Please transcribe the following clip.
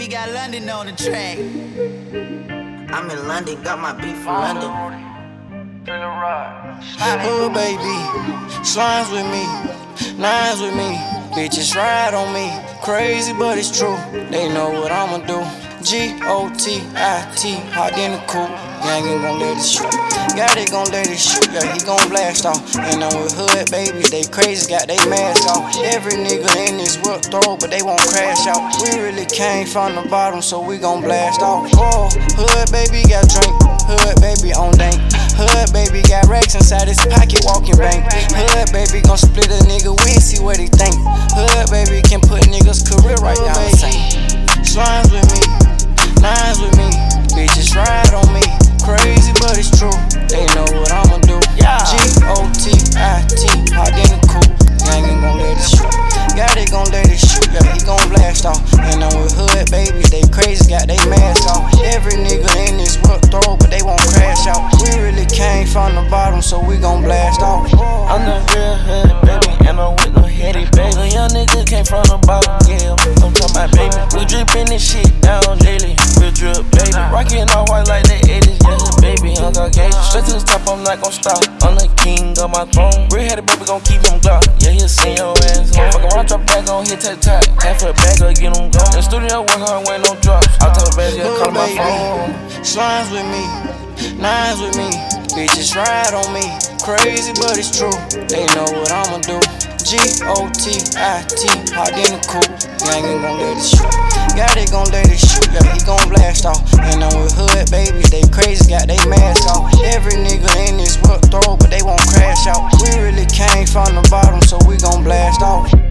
We got London on the track. I'm in London, got my beef from London. Oh baby, slimes with me, nines with me, bitches ride on me. Crazy but it's true, they know what I'ma do. G-O-T-I-T, hot in the coop. Gang ain't gon' let it shoot. Got it gon' let it shoot, yeah, he gon' blast off. And I'm with hood babies, they crazy, got they mask off. Every nigga in this whip throw, but they won't crash out. We really came from the bottom, so we gon' blast off. Oh, hood baby got drink, hood baby on dank. Hood baby got racks inside his pocket, walking bank. Hood baby gon' split a nigga with, see what he think. Hood baby can put niggas' career right down the same. Slimes with me, nines with me, bitches ride on me. Crazy but it's true, they know what I'ma do. G-O-T-I-T, hot in the coop. Gang ain't gon' let it shoot. Got it gon' let it shoot, yeah, he gon' blast off. And I'm with hood babies, they crazy, got they mask off. Every nigga in this whip throw, but they won't crash out. We really came from the bottom, so we gon' blast off. I'm the real hood baby, and I'm with no heady baby. Young nigga came from the bottom, yeah, I'm talking about baby. We drippin' this shit down daily, real drip baby. Rockin' all white like the 80s, yeah, baby, I'm Caucasian. Straight to the top, I'm not gon' stop. I'm the king of my throne. Red-headed baby gon' keep him glock. Yeah, he'll send your ass home. Fuck around, drop back on, hit that top. Half a bag or get him gone. In the studio, work hard, when no drops. I'll tell the best, yeah, call my phone. Slimes with me, nines with me, bitches ride on me. Crazy but it's true, they know what I'ma do. G-O-T-I-T, hot in the coop. Gang ain't gon' let it shoot. Got it gon' let it shoot, yeah, he gon' blast off. And I'm with hood babies, they crazy, got they mask off. Every nigga in this whip throw, but they won't crash out. We really came from the bottom, so we gon' blast off.